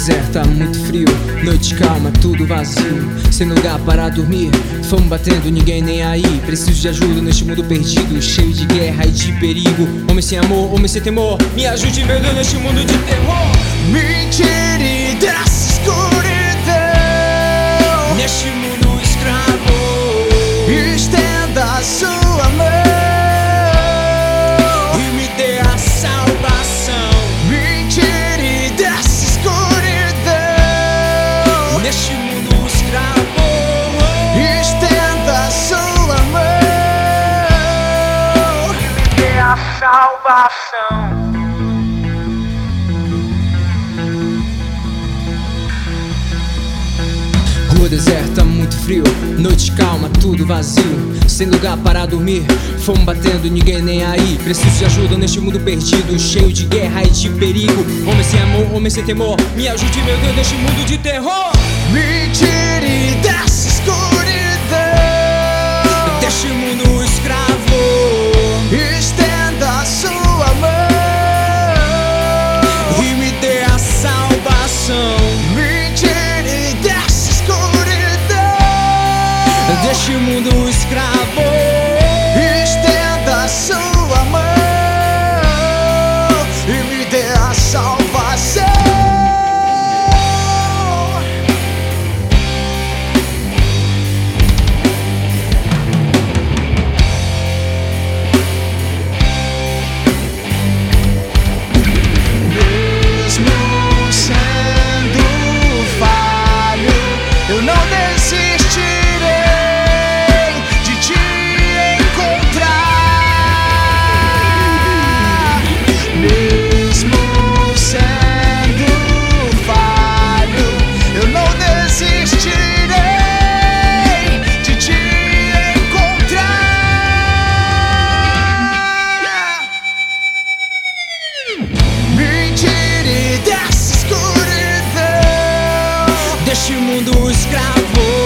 deserta, muito frio, noite calma, tudo vazio, sem lugar para dormir. Fomos batendo, ninguém nem aí. Preciso de ajuda neste mundo perdido, cheio de guerra e de perigo. Homem sem amor, homem sem temor, me ajude, meu Deus, neste mundo de terror. Me tire dessa escuridão, Neste mundo escravo, estenda a sua mão e me dê a salvação. Me tire dessa escuridão, Neste mundo escravo, estenda a sua mão e me dê a salvação. Rua deserta, muito frio, noite calma, tudo vazio, sem lugar para dormir. Fomos batendo, ninguém nem aí. Preciso de ajuda neste mundo perdido, cheio de guerra e de perigo. Homem sem amor, homem sem temor, me ajude, meu Deus, neste mundo de terror. Me tire dessa escuridão, Deste mundo escravo, estenda a sua mão e me dê a salvação. me tire dessa escuridão, Deste mundo escravo, estenda a sua mão e me dê a salvação. Mesmo sendo falho, eu não desistirei de te encontrar. Mesmo sendo falho, eu não desistirei de te encontrar. Me tire dessa escuridão, deste mundo escravo.